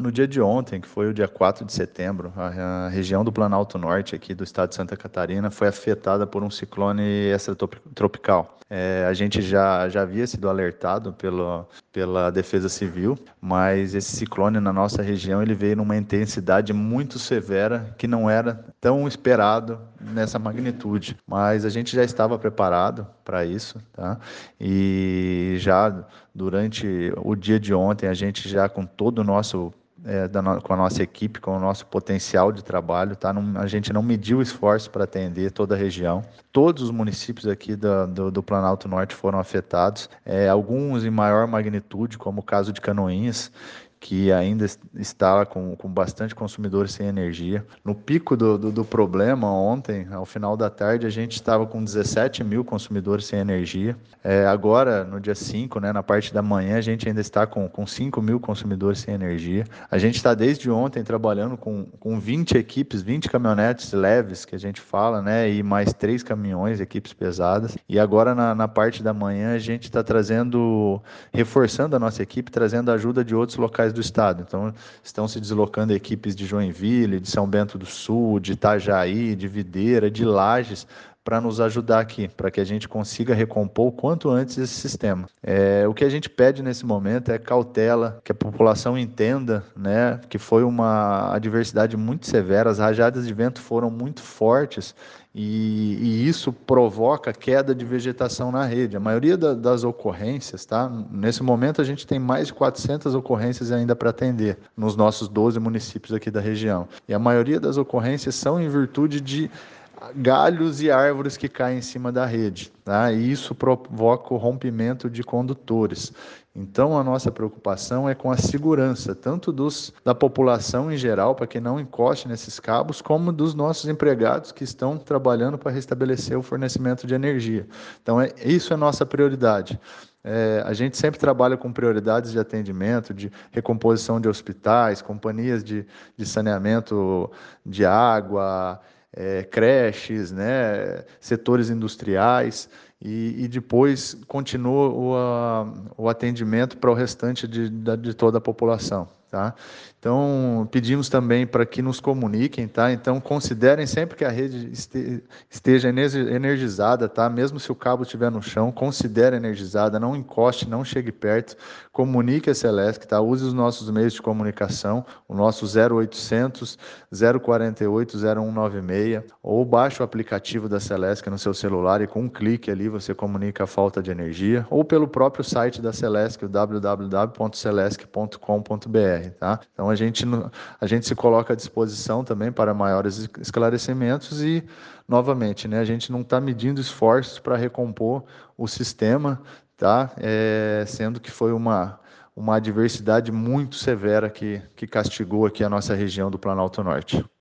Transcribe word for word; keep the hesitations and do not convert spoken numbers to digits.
no dia de ontem, que foi o dia quatro de setembro, a, a região do Planalto Norte aqui do estado de Santa Catarina foi afetada por um ciclone extratropical. É, a gente já, já havia sido alertado pelo, pela Defesa Civil, mas esse ciclone na nossa região ele veio numa intensidade muito severa que não era tão esperado nessa magnitude. Mas a gente já estava preparado para isso, tá? E já durante o dia de ontem, a gente já com todo o nosso é, da no, com a nossa equipe, com o nosso potencial de trabalho, tá? Não, a gente não mediu esforço para atender toda a região. Todos os municípios aqui do, do, do Planalto Norte foram afetados, é, alguns em maior magnitude, como o caso de Canoinhas, que ainda está com, com bastante consumidores sem energia. No pico do, do, do problema, ontem, ao final da tarde, a gente estava com dezessete mil consumidores sem energia. É, agora, no dia cinco, né, na parte da manhã, a gente ainda está com, com cinco mil consumidores sem energia. A gente está desde ontem trabalhando com, com vinte equipes, vinte caminhonetes leves, que a gente fala, né, e mais três caminhões, equipes pesadas. E agora, na, na parte da manhã, a gente está trazendo, reforçando a nossa equipe, trazendo ajuda de outros locais do estado. Então, estão se deslocando equipes de Joinville, de São Bento do Sul, de Itajaí, de Videira, de Lages, para nos ajudar aqui, para que a gente consiga recompor o quanto antes esse sistema. É, o que a gente pede nesse momento é cautela, que a população entenda, né, que foi uma adversidade muito severa, as rajadas de vento foram muito fortes, e, e isso provoca queda de vegetação na rede. A maioria da, das ocorrências, tá? Nesse momento a gente tem mais de quatrocentas ocorrências ainda para atender nos nossos doze municípios aqui da região. E a maioria das ocorrências são em virtude de galhos e árvores que caem em cima da rede, tá? E isso provoca o rompimento de condutores. Então, a nossa preocupação é com a segurança, tanto dos, da população em geral, para que não encoste nesses cabos, como dos nossos empregados que estão trabalhando para restabelecer o fornecimento de energia. Então, é, isso é nossa prioridade. É, a gente sempre trabalha com prioridades de atendimento, de recomposição de hospitais, companhias de, de saneamento de água, é, creches, né, setores industriais, e, e depois continua o, a, o atendimento para o restante de, de toda a população. Tá? Então, pedimos também para que nos comuniquem, tá? Então, considerem sempre que a rede este, esteja energizada, tá? Mesmo se o cabo estiver no chão, considere energizada, não encoste, não chegue perto, comunique a Celesc, tá? Use os nossos meios de comunicação, o nosso zero oitocentos, zero quarenta e oito, zero um nove seis, ou baixe o aplicativo da Celesc no seu celular e com um clique ali você comunica a falta de energia, ou pelo próprio site da Celesc, o w w w ponto celesc ponto com ponto b r. Tá? Então a gente, a gente se coloca à disposição também para maiores esclarecimentos e, novamente, né, a gente não está medindo esforços para recompor o sistema, tá? É, sendo que foi uma, uma adversidade muito severa que, que castigou aqui a nossa região do Planalto Norte.